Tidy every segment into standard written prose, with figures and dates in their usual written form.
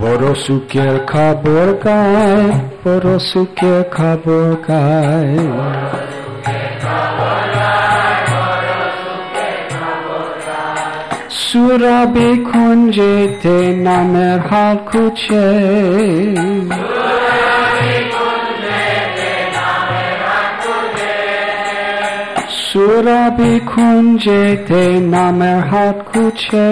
বড় সুখের খবর গায়, বড় সুখের খবর গায়। সুরভি কুঞ্জেতে নামের হাল খুঁজে, সুরভি কুঞ্জেতে নামের হাত খুঁজে।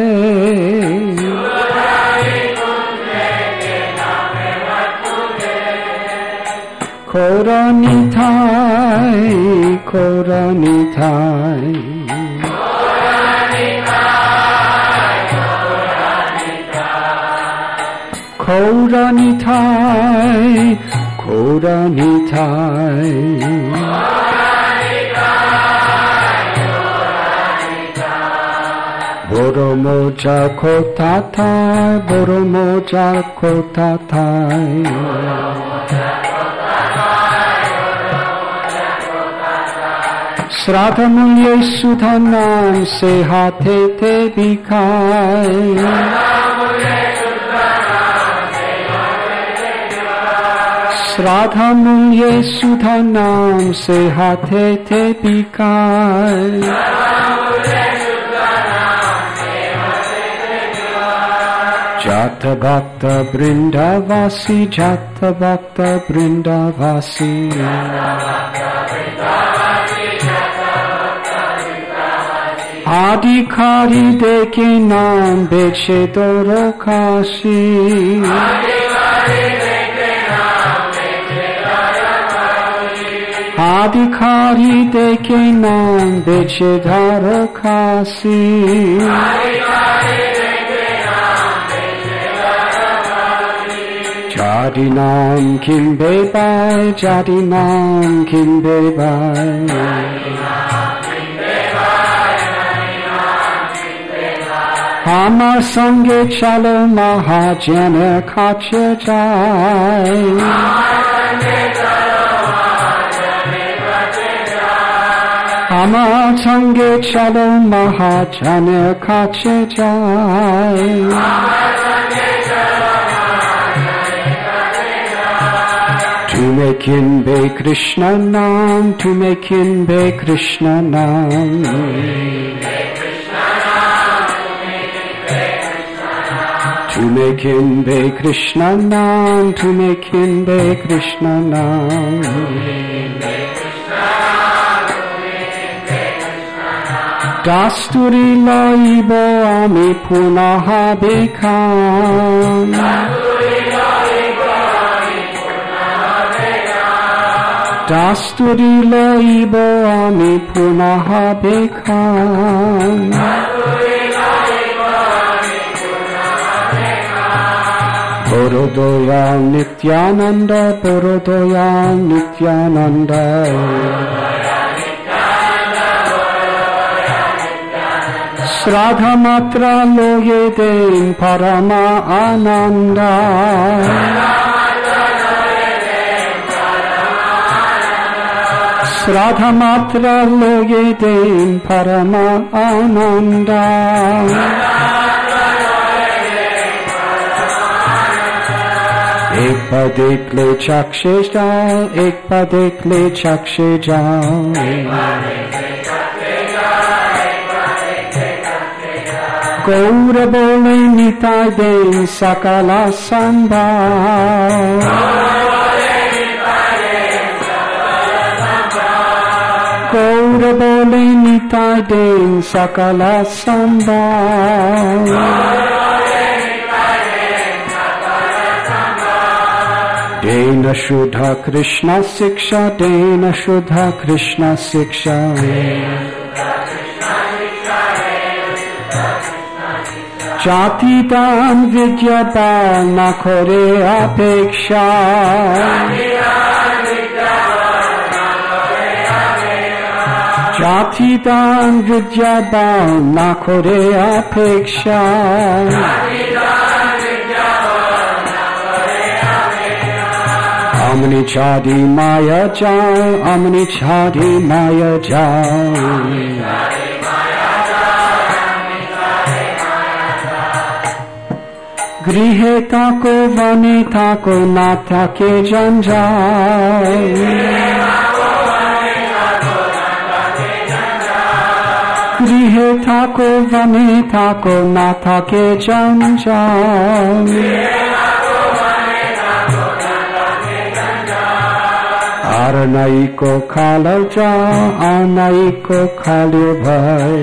কৌরনিধাই, কৌরনিধাই, কৌরনিধাই, কৌরনিধাই। বড় মজার কথা থাই, বড় মজার কথা থাই। শ্রাদ্ধমূল্যে সুধা নাম সে হাতেতে বিখায়, শ্রাদ্ধমূল্যে সুধা নাম সে হাতেতে বিখায়। जात भक्त वृंदावासी, जात भक्त वृंदावासी। आधिकारी देखे नाम बेचे दोरो काशी, आधिकारी देखे नाम बेचे धारो Kashi. Jadi nam kimbe bai, jadi nam kimbe bai. Hamar sange chalo mahajaner kache jai, hamar sange chalo mahajaner kache jai. Tume kinbe Krishna nam, tume kinbe Krishna nam. Tume kinbe Krishna nam, tume kinbe Krishna nam. Dasturi loibo ami punaha bekam, Dasturi loibo ami punaha bekam. Borodoyal Nityananda, Borodoyal Nityananda. Shraddha matra loye den parama ananda. Shraddha matra loye den parama ananda. एक बार देख ले चक्षे जाओ, एक बार देख ले चक्षे जाओ। गौर बोले Nitai then सकला संभाव, गौर बोले निताय देन सकला संभाव। Dena Shuddha Krishna Siksha, Dena Shuddha Krishna Siksha. Jati dam vidya bal na kore apeksha, Jati dam vidya bal na kore apeksha. Amni chadi maya jao, amni chadi maya jao. গৃহে থাকো বনে থাকো না থাকে জঞ্জাল গৃহে থাকো বনে থাকো না থাকে জঞ্জাল আর নাইকো খালচা আর নাইকো খালি ভাই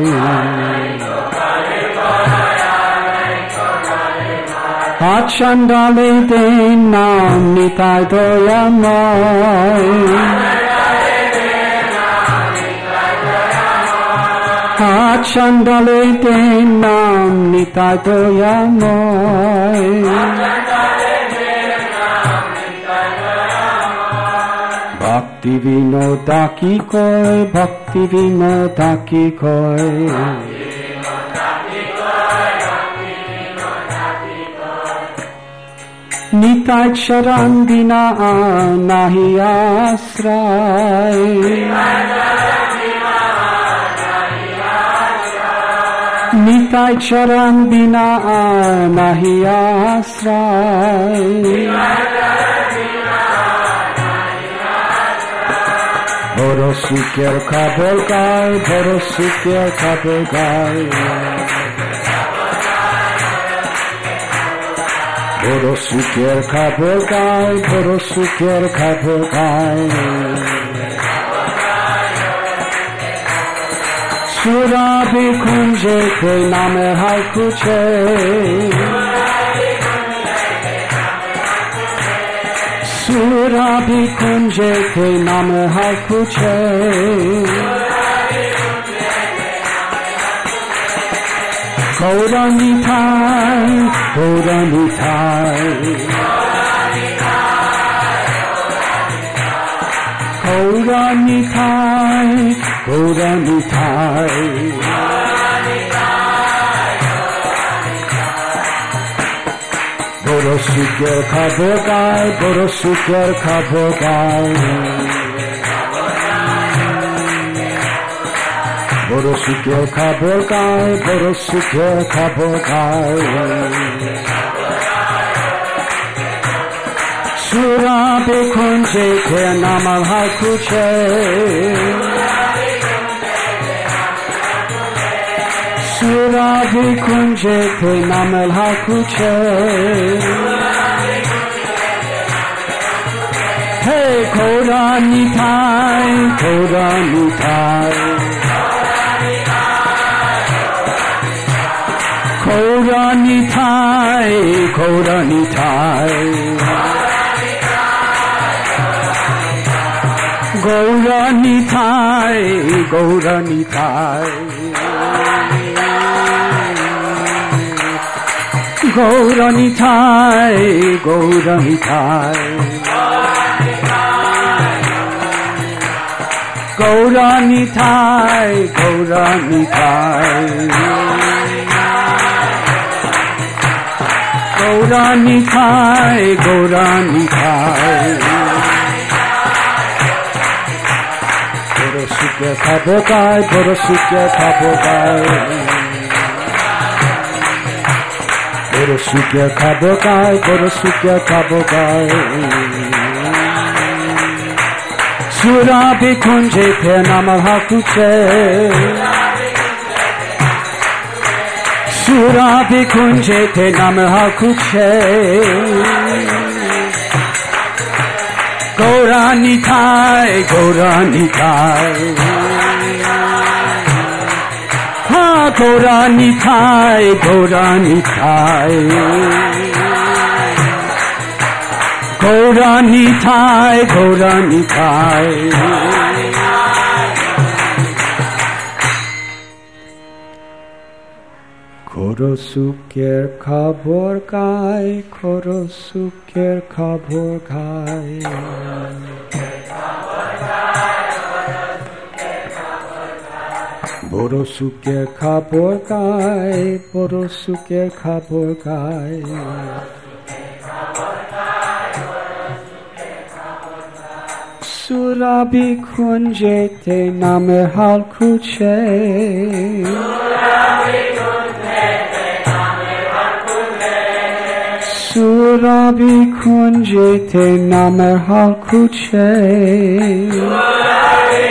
হাত সন্ডালে দেন নাম নিতাই দয়াময় হাত সন্ডালে দেন নাম নিতাই দয়াময় ভক্তি বিনোদা কি কয় ভক্তি বিনোদা কি কয় নিতাই শরণ বিনা নাহি আশ্রয় নিতাই শরণ বিনা নাহি আশ্রয় বড় সুখের খবর গায় বড় সুখের খবর গায় বড় সুখের খবর গায় বড় সুখের খবর গায় সুরাবি কুঞ্জে কই নামের হাই খুঁজে সুরাবি কুঞ্জে কই নামের হাই খুঁজে গৌরানী ঠাই গৌরানী ঠাই গৌরানী ঠাই গৌরানী ঠাই বড় সুখের খবর গায় বড় সুখের খবর গায় বড় সুখের খবর গায় বড় সুখের খবর গায় সুরাবি কুঞ্জে কই নামের হাই খুঁজে সুরাবি কুঞ্জে কই নামের হাই খুঁজে হে গৌরানী ঠাই গৌরানী ঠাই গৌরানী ঠাই গৌরানী ঠাই গৌরানী ঠাই গৌরানী ঠাই গৌরানী ঠাই গৌরানী ঠাই গৌরানী ঠাই গৌরানী ঠাই গৌরানী ঠাই গৌরানী ঠাই বড় সুখে খাবো গায় বড় সুখে খাবো গায় বড় সুখে খাবো গায় বড় সুখে খাবো গায় সুরাবি কুঞ্জে কই নামের হাই খুঁজে সুরাবি কুঞ্জে কই নামের হাই খুঁজে গৌরানী ঠাই গৌরানী ঠাই হ্যাঁ গৌরানী ঠাই গৌরানী ঠাই গৌরানী ঠাই গৌরানী ঠাই খোরো সুখের খবর গায় খোরো সুখের খবর গায় বড় সুখের খবর গায় বড় সুখের খবর গায় সুরাবি কুঞ্জেতে নামের হাল খুঁজে Surabi kunjete namer halkuche